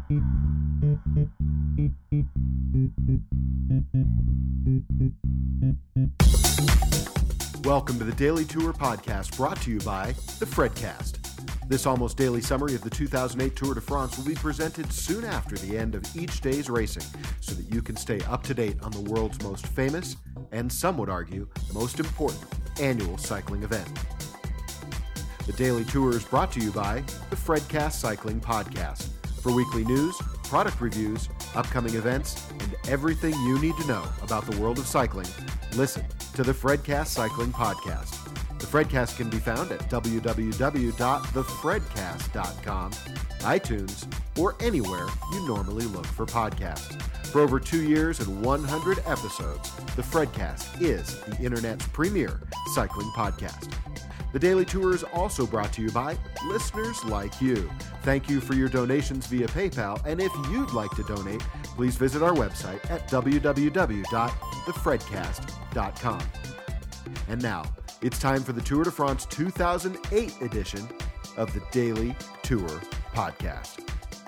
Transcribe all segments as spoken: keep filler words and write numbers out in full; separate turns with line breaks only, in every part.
Welcome to the Daily Tour Podcast, brought to you by the Fredcast. This almost daily summary of the two thousand eight Tour de France will be presented soon after the end of each day's racing, so that you can stay up to date on the world's most famous, and some would argue, the most important annual cycling event. The Daily Tour is brought to you by the Fredcast Cycling Podcast. For weekly news, product reviews, upcoming events, and everything you need to know about the world of cycling, listen to the Fredcast Cycling Podcast. The Fredcast can be found at w w w dot the fredcast dot com, iTunes, or anywhere you normally look for podcasts. For over two years and one hundred episodes, the Fredcast is the internet's premier cycling podcast. The Daily Tour is also brought to you by listeners like you. Thank you for your donations via PayPal, and if you'd like to donate, please visit our website at w w w dot the fredcast dot com. And now, it's time for the Tour de France two thousand eight edition of the Daily Tour Podcast.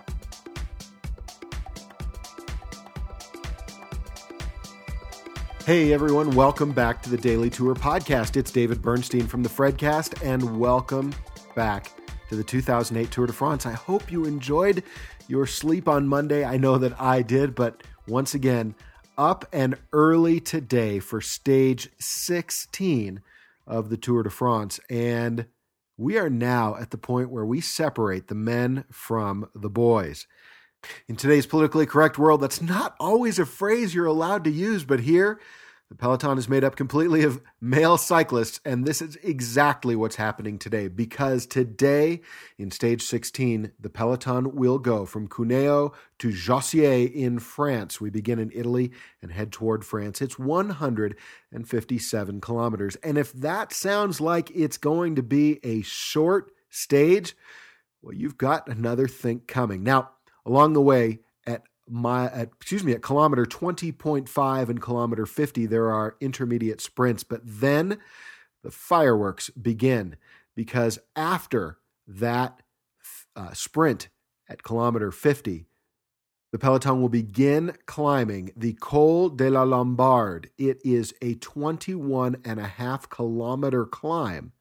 Hey everyone, welcome back to the Daily Tour Podcast. It's David Bernstein from the Fredcast, and welcome back to the two thousand eight Tour de France. I hope you enjoyed your sleep on Monday. I know that I did, but once again, up and early today for stage sixteen of the Tour de France. And we are now at the point where we separate the men from the boys. In today's politically correct world, that's not always a phrase you're allowed to use, but here, the peloton is made up completely of male cyclists, and this is exactly what's happening today, because today, in stage sixteen, the peloton will go from Cuneo to Jossier in France. We begin in Italy and head toward France. It's one hundred fifty-seven kilometers, and if that sounds like it's going to be a short stage, well, you've got another think coming. Now, along the way, at my at, excuse me, at kilometer twenty point five and kilometer fifty, there are intermediate sprints, but then the fireworks begin, because after that uh, sprint at kilometer fifty, the peloton will begin climbing the Col de la Lombard. It is a twenty-one and a half kilometer climb,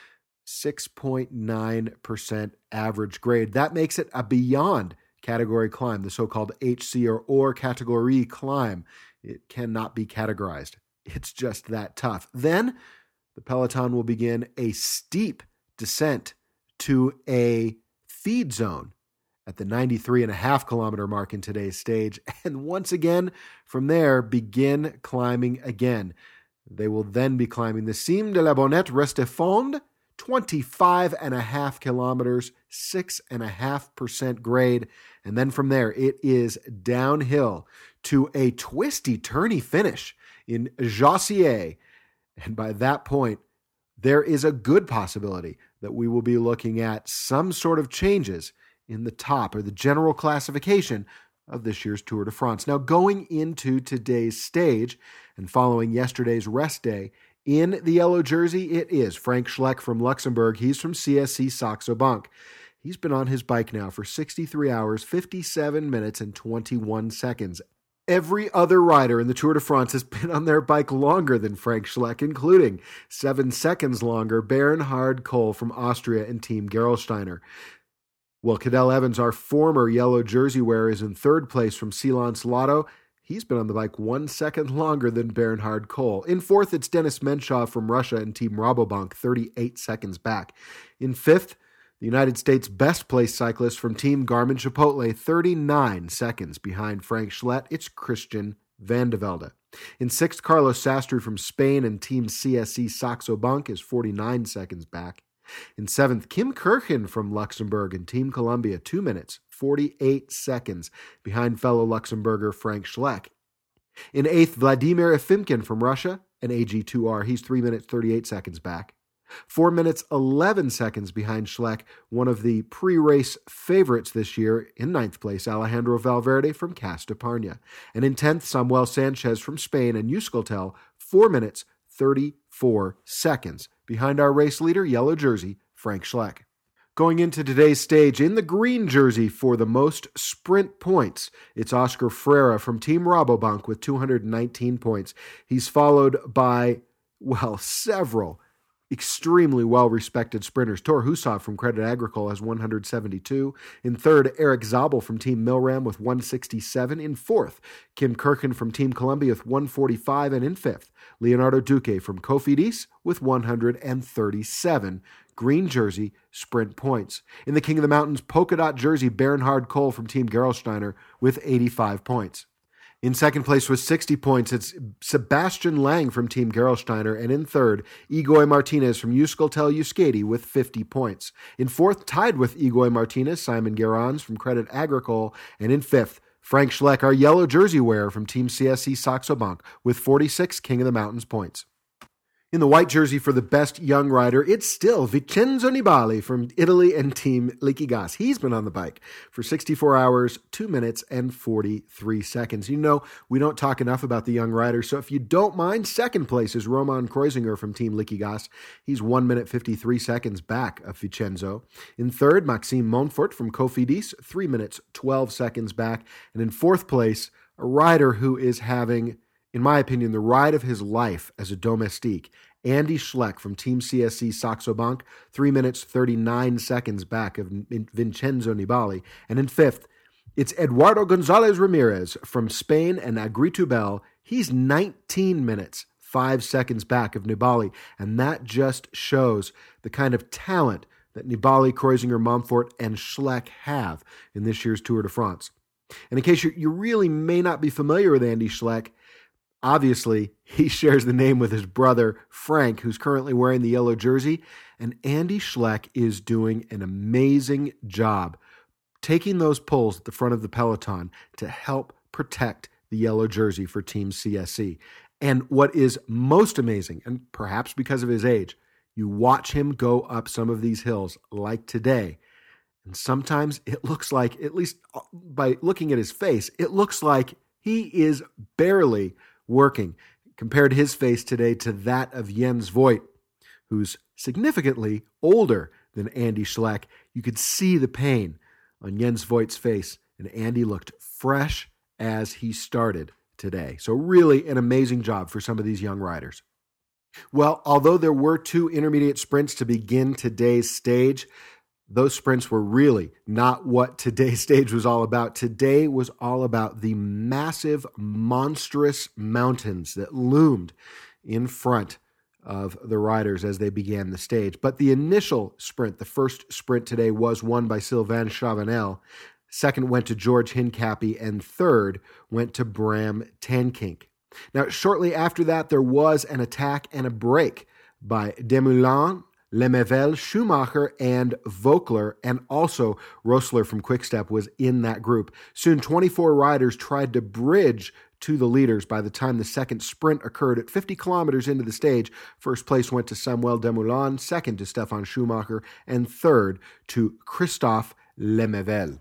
six point nine percent average grade. That makes it a beyond category climb, the so-called H C or or category climb. It cannot be categorized. It's just that tough. Then the peloton will begin a steep descent to a feed zone at the ninety-three and a half kilometer mark in today's stage. And once again, from there, begin climbing again. They will then be climbing the Cime de la Bonnette Restefond, twenty-five and a half kilometers, six and a half percent grade. And then from there, it is downhill to a twisty, turny finish in Jossier. And by that point, there is a good possibility that we will be looking at some sort of changes in the top or the general classification of this year's Tour de France. Now, going into today's stage and following yesterday's rest day, in the yellow jersey, it is Frank Schleck from Luxembourg. He's from C S C Saxo Bank. He's been on his bike now for sixty-three hours, fifty-seven minutes, and twenty-one seconds. Every other rider in the Tour de France has been on their bike longer than Frank Schleck, including seven seconds longer Bernhard Kohl from Austria and Team Gerolsteiner. Well, Cadel Evans, our former yellow jersey wearer, is in third place from Silence Lotto. He's been on the bike one second longer than Bernhard Kohl. In fourth, it's Denis Menchov from Russia and Team Rabobank, thirty-eight seconds back. In fifth, the United States' best-placed cyclist from Team Garmin-Chipotle, thirty-nine seconds behind Frank Schleck. It's Christian Vande Velde. In sixth, Carlos Sastre from Spain and Team C S C Saxo Bank is forty-nine seconds back. In seventh, Kim Kirchen from Luxembourg and Team Columbia, two minutes, forty-eight seconds behind fellow Luxembourger Frank Schleck. In eighth, Vladimir Efimkin from Russia and A G two R. He's three minutes, thirty-eight seconds back. four minutes, eleven seconds behind Schleck, one of the pre-race favorites this year. In ninth place, Alejandro Valverde from Casteparna. And in tenth, Samuel Sanchez from Spain and Euskaltel, four minutes, thirty-four seconds behind our race leader, yellow jersey, Frank Schleck. Going into today's stage, in the green jersey for the most sprint points, it's Oscar Freire from Team Rabobank with two hundred nineteen points. He's followed by, well, several extremely well-respected sprinters. Thor Hushovd from Credit Agricole has one hundred seventy-two. In third, Eric Zabel from Team Milram with one hundred sixty-seven. In fourth, Kim Kirkin from Team Columbia with one hundred forty-five. And in fifth, Leonardo Duque from Cofidis with one hundred thirty-seven green jersey sprint points. In the King of the Mountains polka dot jersey, Bernhard Kohl from Team Gerolsteiner with eighty-five points. In second place with sixty points, it's Sebastian Lang from Team Gerolsteiner. And in third, Igor Martinez from Euskaltel Euskadi with fifty points. In fourth, tied with Igor Martinez, Simon Gerrans from Credit Agricole. And in fifth, Frank Schleck, our yellow jersey wearer from Team C S C Saxo Bank with forty-six King of the Mountains points. In the white jersey for the best young rider, it's still Vincenzo Nibali from Italy and Team Liquigas. He's been on the bike for sixty-four hours, two minutes, and forty-three seconds. You know, we don't talk enough about the young riders, so if you don't mind, second place is Roman Kreuziger from Team Liquigas. He's one minute, fifty-three seconds back of Vincenzo. In third, Maxime Montfort from Cofidis, three minutes, twelve seconds back. And in fourth place, a rider who is having, in my opinion, the ride of his life as a domestique, Andy Schleck from Team C S C Saxo Bank, three minutes, thirty-nine seconds back of Vincenzo Nibali. And in fifth, it's Eduardo Gonzalez Ramirez from Spain and Agritubel. He's nineteen minutes, five seconds back of Nibali. And that just shows the kind of talent that Nibali, Kreuziger, Montfort, and Schleck have in this year's Tour de France. And in case you, you really may not be familiar with Andy Schleck, obviously, he shares the name with his brother, Frank, who's currently wearing the yellow jersey. And Andy Schleck is doing an amazing job taking those pulls at the front of the peloton to help protect the yellow jersey for Team C S C. And what is most amazing, and perhaps because of his age, you watch him go up some of these hills like today. And sometimes it looks like, at least by looking at his face, it looks like he is barely working. Compared his face today to that of Jens Voigt, who's significantly older than Andy Schleck. You could see the pain on Jens Voigt's face, and Andy looked fresh as he started today. So really an amazing job for some of these young riders. Well, although there were two intermediate sprints to begin today's stage, those sprints were really not what today's stage was all about. Today was all about the massive, monstrous mountains that loomed in front of the riders as they began the stage. But the initial sprint, the first sprint today, was won by Sylvain Chavanel. Second went to George Hincapie, and third went to Bram Tankink. Now, shortly after that, there was an attack and a break by Demoulin, Lemaivel, Schumacher, and Vogler, and also Rosler from Quickstep was in that group. Soon, twenty-four riders tried to bridge to the leaders. By the time the second sprint occurred at fifty kilometers into the stage, first place went to Samuel Demoulin, second to Stefan Schumacher, and third to Christophe Lemaivel.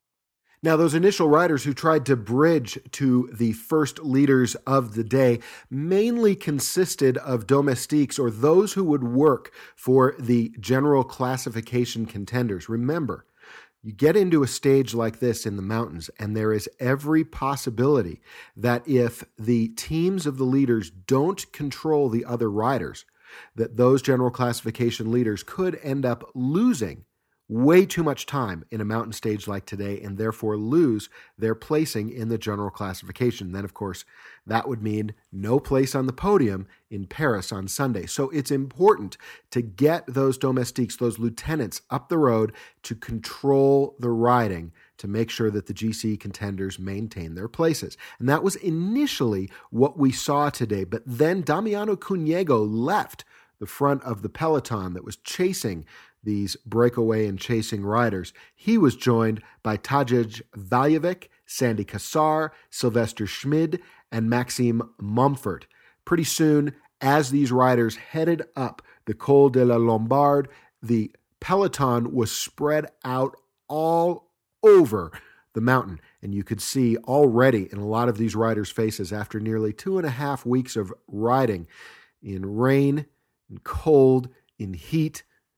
Now, those initial riders who tried to bridge to the first leaders of the day mainly consisted of domestiques, or those who would work for the general classification contenders. Remember, you get into a stage like this in the mountains, and there is every possibility that if the teams of the leaders don't control the other riders, that those general classification leaders could end up losing way too much time in a mountain stage like today, and therefore lose their placing in the general classification. Then, of course, that would mean no place on the podium in Paris on Sunday. So it's important to get those domestiques, those lieutenants, up the road to control the riding, to make sure that the G C contenders maintain their places. And that was initially what we saw today. But then Damiano Cunego left the front of the peloton that was chasing these breakaway and chasing riders. He was joined by Tadej Valjevic, Sandy Kassar, Sylvester Schmid, and Maxime Montfort. Pretty soon, as these riders headed up the Col de la Lombard, the peloton was spread out all over the mountain. And you could see already in a lot of these riders' faces, after nearly two and a half weeks of riding in rain, in cold, in heat,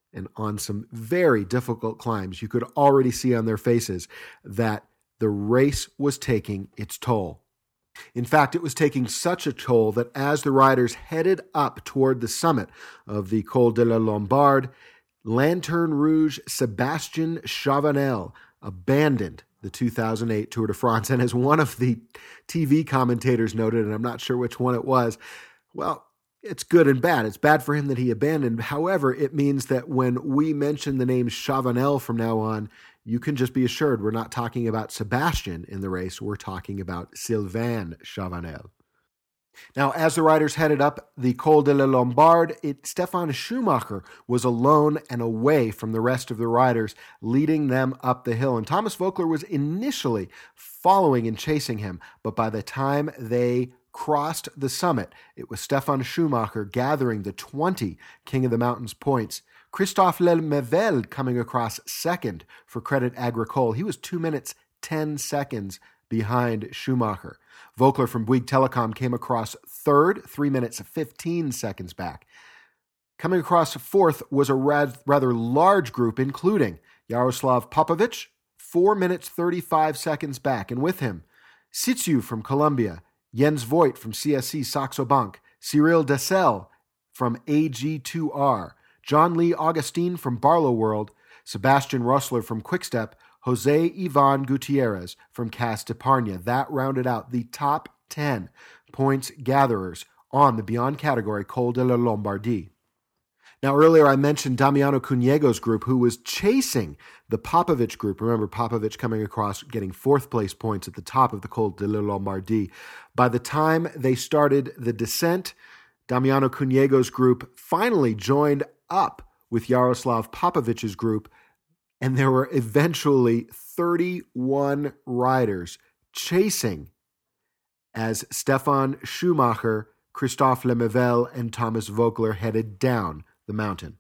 And on some very difficult climbs, you could already see on their faces that the race was taking its toll. In fact, it was taking such a toll that as the riders headed up toward the summit of the Col de la Lombard, Lanterne Rouge Sébastien Chavanel abandoned the two thousand eight Tour de France. And as one of the T V commentators noted, and I'm not sure which one it was, well, it's good and bad. It's bad for him that he abandoned. However, it means that when we mention the name Chavanel from now on, you can just be assured we're not talking about Sebastian in the race. We're talking about Sylvain Chavanel. Now, as the riders headed up the Col de la Lombard, it, Stefan Schumacher was alone and away from the rest of the riders, leading them up the hill. And Thomas Voeckler was initially following and chasing him, but by the time they crossed the summit, it was Stefan Schumacher gathering the twenty King of the Mountains points. Christophe Lemaivel coming across second for Credit Agricole. He was two minutes, ten seconds behind Schumacher. Voeckler from Bouygues Telecom came across third, three minutes, fifteen seconds back. Coming across fourth was a rather large group, including Jaroslav Popovic, four minutes, thirty-five seconds back. And with him, Sitsiu from Colombia, Jens Voigt from C S C Saxo Bank, Cyril Dessel from A G two R, John Lee Augustine from Barlow World, Sebastian Rossler from Quickstep, Jose Ivan Gutierrez from Cas d'Epargne. That rounded out the top ten points gatherers on the Beyond category Col de la Lombardie. Now, earlier I mentioned Damiano Cunego's group, who was chasing the Popovic group. Remember, Popovic coming across, getting fourth place points at the top of the Col de la Lombardie. By the time they started the descent, Damiano Cunego's group finally joined up with Jaroslav Popovic's group, and there were eventually thirty-one riders chasing as Stefan Schumacher, Christophe Lemaivel, and Thomas Voeckler headed down the mountain.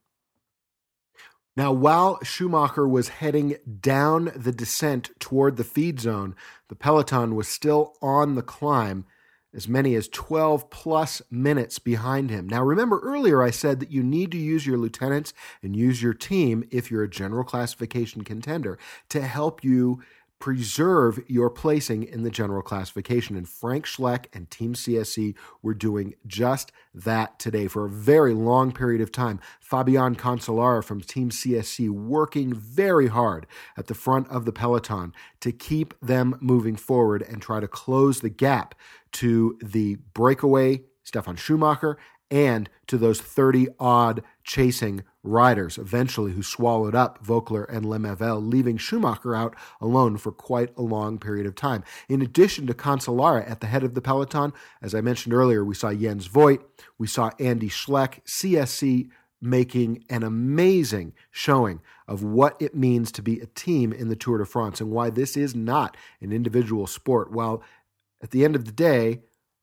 Now, while Schumacher was heading down the descent toward the feed zone, the peloton was still on the climb, as many as twelve plus minutes behind him. Now, remember earlier I said that you need to use your lieutenants and use your team if you're a general classification contender to help you preserve your placing in the general classification. And Frank Schleck and Team C S C were doing just that today for a very long period of time. Fabian Cancellara from Team C S C working very hard at the front of the peloton to keep them moving forward and try to close the gap to the breakaway Stefan Schumacher and to those thirty-odd chasing riders, eventually who swallowed up Voeckler and Lemaivel, leaving Schumacher out alone for quite a long period of time. In addition to Cancellara at the head of the peloton, as I mentioned earlier, we saw Jens Voigt, we saw Andy Schleck, C S C making an amazing showing of what it means to be a team in the Tour de France and why this is not an individual sport. While at the end of the day,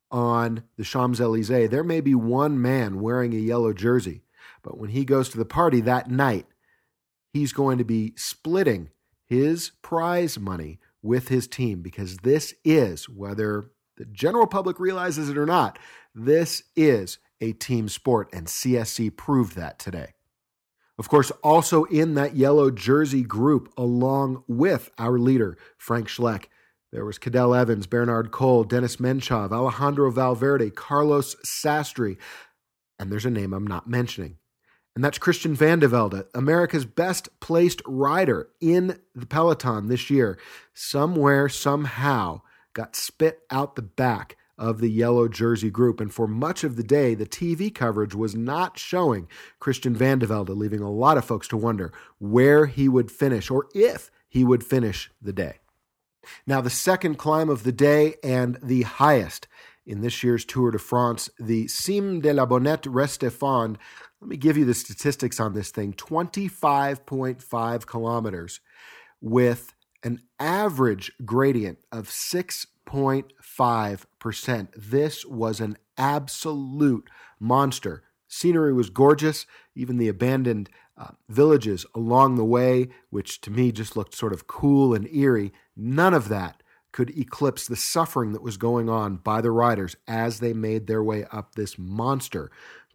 on the Champs-Élysées, there may be one man wearing a yellow jersey, but when he goes to the party that night, he's going to be splitting his prize money with his team, because this is, whether the general public realizes it or not, this is a team sport, and C S C proved that today. Of course, also in that yellow jersey group, along with our leader, Frank Schleck, there was Cadel Evans, Bernard Cole, Dennis Menchov, Alejandro Valverde, Carlos Sastre, and there's a name I'm not mentioning. And that's Christian Vande Velde, America's best placed rider in the peloton this year. Somewhere, somehow, got spit out the back of the yellow jersey group. And for much of the day, the T V coverage was not showing Christian Vande Velde, leaving a lot of folks to wonder where he would finish or if he would finish the day. Now, the second climb of the day and the highest in this year's Tour de France, the Cime de la Bonnette Restéphane. Let me give you the statistics on this thing. twenty-five point five kilometers with an average gradient of six point five percent. This was an absolute monster. Scenery was gorgeous. Even the abandoned uh, villages along the way, which to me just looked sort of cool and eerie, none of that could eclipse the suffering that was going on by the riders as they made their way up this monster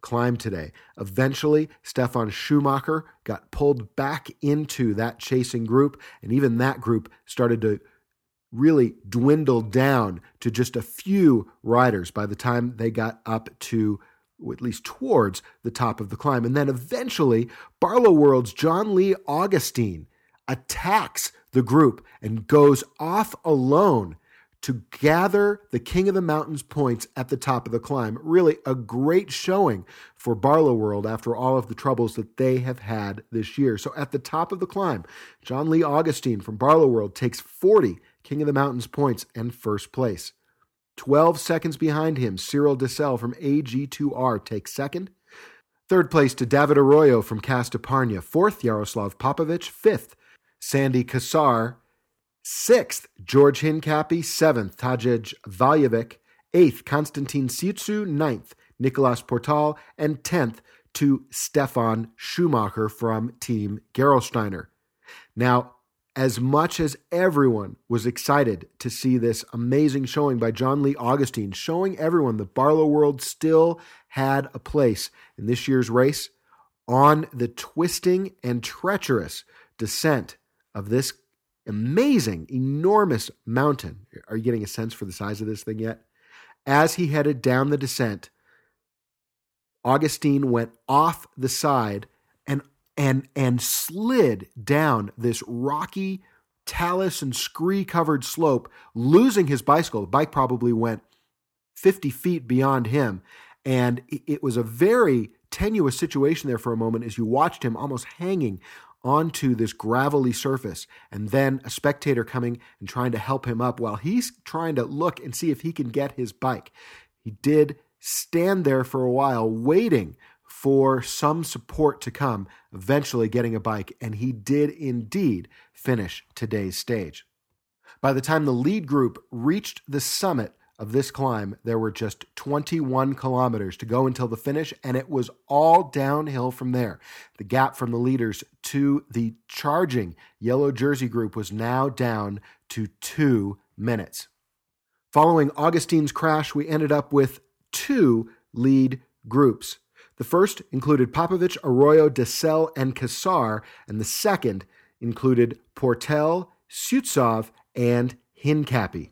climb today. Eventually, Stefan Schumacher got pulled back into that chasing group, and even that group started to really dwindle down to just a few riders by the time they got up to, at least towards, the top of the climb. And then eventually, Barloworld's John Lee Augustine attacks the group and goes off alone to gather the King of the Mountains points at the top of the climb. Really a great showing for Barloworld after all of the troubles that they have had this year. So at the top of the climb, John Lee Augustine from Barloworld takes forty King of the Mountains points and first place. twelve seconds behind him, Cyril Dessel from A G two R takes second. Third place to David Arroyo from Castaparnia. Fourth, Yaroslav Popovic. Fifth, Sandy Kassar. Sixth, George Hincapie. Seventh, Tadej Valjevic. Eighth, Konstantin Siutsu. Ninth, Nicolas Portal. And tenth to Stefan Schumacher from Team Gerolsteiner. Now, as much as everyone was excited to see this amazing showing by John Lee Augustine, showing everyone that Barloworld still had a place in this year's race, on the twisting and treacherous descent of this amazing, enormous mountain. Are you getting a sense for the size of this thing yet? As he headed down the descent, Augustine went off the side and and and slid down this rocky, talus and scree-covered slope, losing his bicycle. The bike probably went fifty feet beyond him, and it was a very tenuous situation there for a moment as you watched him almost hanging onto this gravelly surface, and then a spectator coming and trying to help him up while he's trying to look and see if he can get his bike. He did stand there for a while waiting for some support to come, eventually getting a bike, and he did indeed finish today's stage. By the time the lead group reached the summit of this climb, there were just twenty-one kilometers to go until the finish, and it was all downhill from there. The gap from the leaders to the charging yellow jersey group was now down to two minutes. Following Augustine's crash, we ended up with two lead groups. The first included Popovic, Arroyo, Dessel, and Kassar, and the second included Portel, Sutsov, and Hincapie.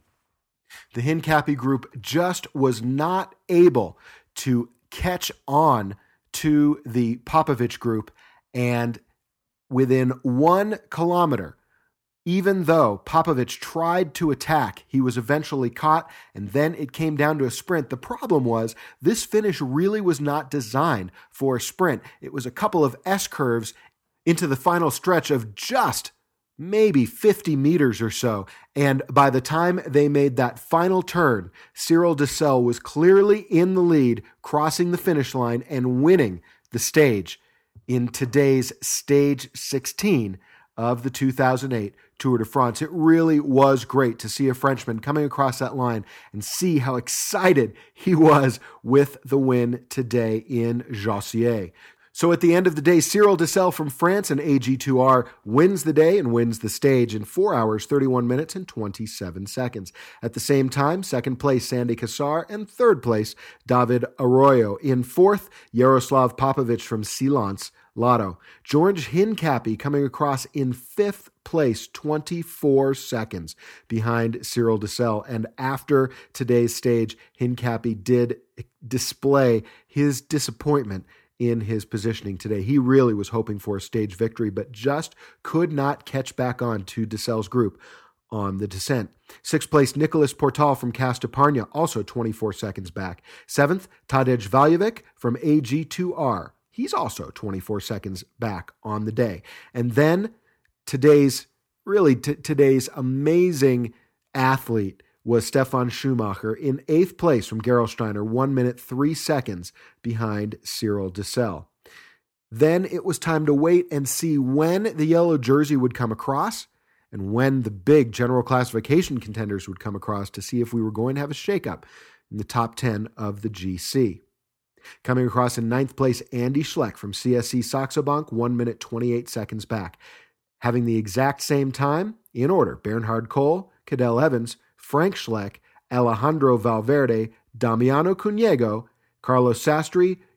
The Hincapie group just was not able to catch on to the Popovic group, and within one kilometer, even though Popovic tried to attack, he was eventually caught, and then it came down to a sprint. The problem was this finish really was not designed for a sprint. It was a couple of S-curves into the final stretch of just maybe fifty meters or so. And by the time they made that final turn, Cyril Dessel was clearly in the lead, crossing the finish line and winning the stage in today's stage sixteen of the two thousand eight Tour de France. It really was great to see a Frenchman coming across that line and see how excited he was with the win today in Jossier. So at the end of the day, Cyril Dessel from France and A G two R wins the day and wins the stage in four hours, thirty-one minutes, and twenty-seven seconds. At the same time, second place, Sandy Kassar, and third place, David Arroyo. In fourth, Yaroslav Popovic from Silence Lotto. George Hincapie coming across in fifth place, twenty-four seconds behind Cyril Dessel. And after today's stage, Hincapie did display his disappointment in his positioning today. He really was hoping for a stage victory, but just could not catch back on to Dessel's group on the descent. Sixth place, Nicolas Portal from Castaparnia, also twenty-four seconds back. Seventh, Tadej Valjevic from A G two R. He's also twenty-four seconds back on the day. And then today's, really t- today's amazing athlete was Stefan Schumacher in eighth place from Gerolsteiner, one minute, three seconds behind Cyril Dessel. Then it was time to wait and see when the yellow jersey would come across and when the big general classification contenders would come across to see if we were going to have a shakeup in the top ten of the G C. Coming across in ninth place, Andy Schleck from C S C Saxo Bank, one minute, twenty-eight seconds back. Having the exact same time, in order, Bernhard Kohl, Cadel Evans, Frank Schleck, Alejandro Valverde, Damiano Cunego, Carlos Sastri,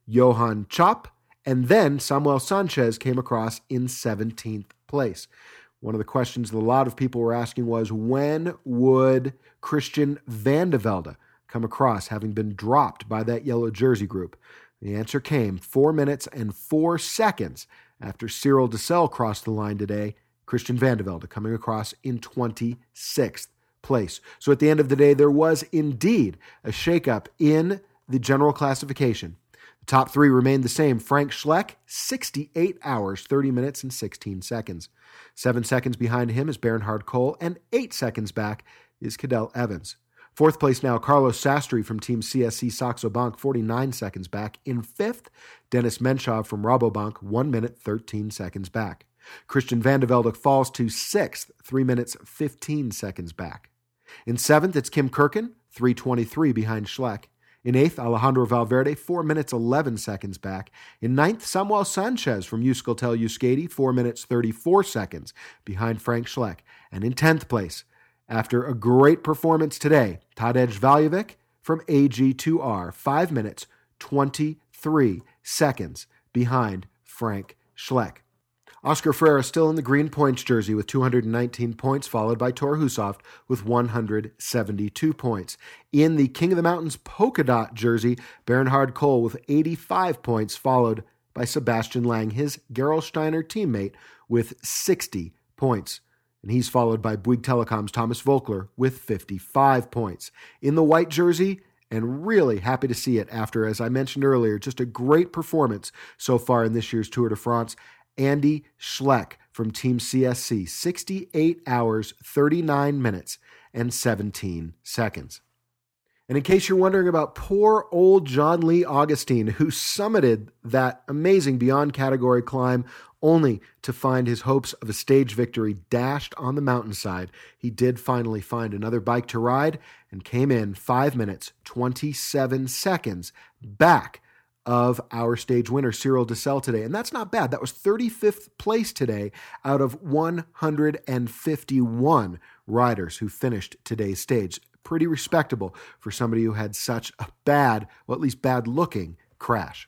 Johann Chop, and then Samuel Sanchez came across in seventeenth place. One of the questions that a lot of people were asking was, when would Christian Vande Velde come across, having been dropped by that yellow jersey group? The answer came four minutes and four seconds after Cyril Dessel crossed the line today. Christian Vande Velde coming across in twenty-sixth place. So at the end of the day, there was indeed a shakeup in the general classification. The top three remained the same. Frank Schleck, sixty-eight hours, thirty minutes, and sixteen seconds. Seven seconds behind him is Bernhard Kohl, and eight seconds back is Cadel Evans. Fourth place now, Carlos Sastre from Team C S C Saxo Bank, forty-nine seconds back. In fifth, Dennis Menchov from Rabobank, one minute, thirteen seconds back. Christian Vande Velde falls to sixth, three minutes, fifteen seconds back. In seventh, it's Kim Kirkin, three twenty-three behind Schleck. In eighth, Alejandro Valverde, four minutes, eleven seconds back. In ninth, Samuel Sanchez from Euskaltel Euskadi, four minutes, thirty-four seconds behind Frank Schleck. And in tenth place, after a great performance today, Tadej Valjevic from A G two R, five minutes, twenty-three seconds behind Frank Schleck. Oscar Freire still in the green points jersey with two hundred nineteen points, followed by Thor Hushovd with one hundred seventy-two points. In the King of the Mountains polka dot jersey, Bernhard Kohl with eighty-five points, followed by Sebastian Lang, his Gerolsteiner teammate, with sixty points. And he's followed by Bouygues Telecom's Thomas Volkler with fifty-five points. In the white jersey, and really happy to see it after, as I mentioned earlier, just a great performance so far in this year's Tour de France, Andy Schleck from Team C S C, sixty-eight hours, thirty-nine minutes, and seventeen seconds. And in case you're wondering about poor old John Lee Augustine, who summited that amazing beyond category climb only to find his hopes of a stage victory dashed on the mountainside, he did finally find another bike to ride and came in five minutes, twenty-seven seconds back of our stage winner, Cyril Dessel, today. And that's not bad. That was thirty-fifth place today out of one hundred fifty-one riders who finished today's stage. Pretty respectable for somebody who had such a bad, well, at least bad-looking crash.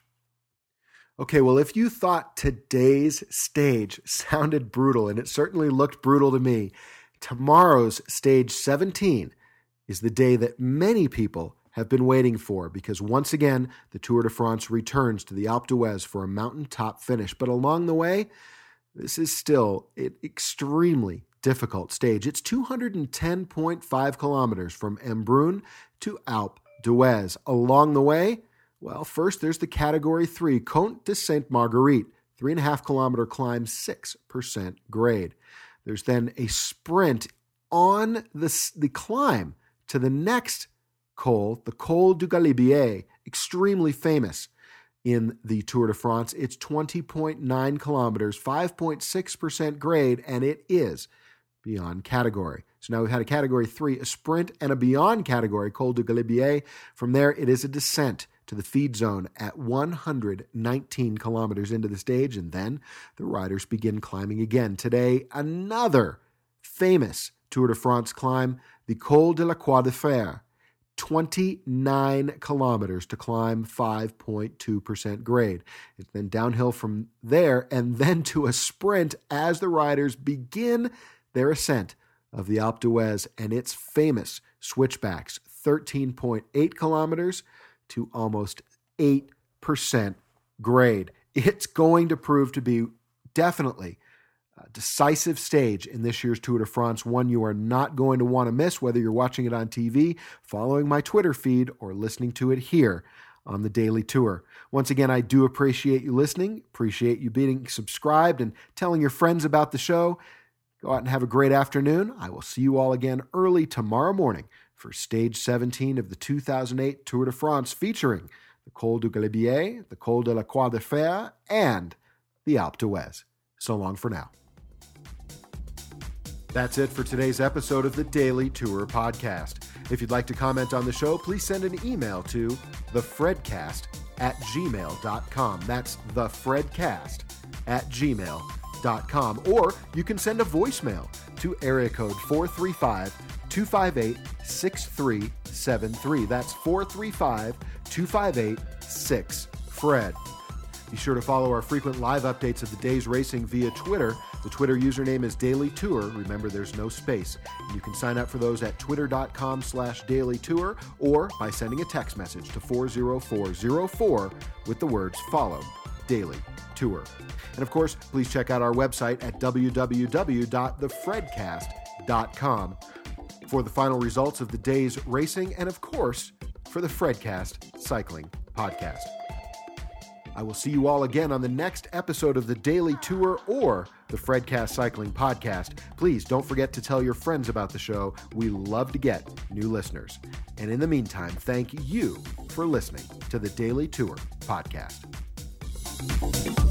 Okay, well, if you thought today's stage sounded brutal, and it certainly looked brutal to me, tomorrow's stage seventeen is the day that many people have been waiting for, because once again, the Tour de France returns to the Alpe d'Huez for a mountaintop finish. But along the way, this is still an extremely difficult stage. It's two hundred ten point five kilometers from Embrun to Alpe d'Huez. Along the way, well, first there's the Category three, Comte de Sainte Marguerite, three and a half kilometer climb, six percent grade. There's then a sprint on the, the climb to the next col, the Col du Galibier, extremely famous in the Tour de France. It's twenty point nine kilometers, five point six percent grade, and it is beyond category. So now we've had a Category three, a sprint, and a beyond category, Col du Galibier. From there, it is a descent to the feed zone at one hundred nineteen kilometers into the stage, and then the riders begin climbing again. Today, another famous Tour de France climb, the Col de la Croix de Fer, twenty-nine kilometers to climb, five point two percent grade. It's then downhill from there and then to a sprint as the riders begin their ascent of the Alpe d'Huez and its famous switchbacks, thirteen point eight kilometers to almost eight percent grade. It's going to prove to be definitely a decisive stage in this year's Tour de France, one you are not going to want to miss, whether you're watching it on T V, following my Twitter feed, or listening to it here on the Daily Tour. Once again, I do appreciate you listening, appreciate you being subscribed and telling your friends about the show. Go out and have a great afternoon. I will see you all again early tomorrow morning for Stage seventeen of the two thousand eight Tour de France, featuring the Col du Galibier, the Col de la Croix de Fer, and the Alpe d'Huez. So long for now. That's it for today's episode of the Daily Tour Podcast. If you'd like to comment on the show, please send an email to thefredcast at gmail dot com. That's thefredcast at gmail dot com. Or you can send a voicemail to area code four three five, two five eight, six three seven three. That's four three five, two five eight, six Fred. Be sure to follow our frequent live updates of the day's racing via Twitter. The Twitter username is Daily Tour. Remember, there's no space. You can sign up for those at twitter.com slash Daily Tour or by sending a text message to four oh four oh four with the words follow Daily Tour. And of course, please check out our website at w w w dot the fredcast dot com for the final results of the day's racing and, of course, for the Fredcast Cycling Podcast. I will see you all again on the next episode of the Daily Tour or the Fredcast Cycling Podcast. Please don't forget to tell your friends about the show. We love to get new listeners. And in the meantime, thank you for listening to the Daily Tour Podcast.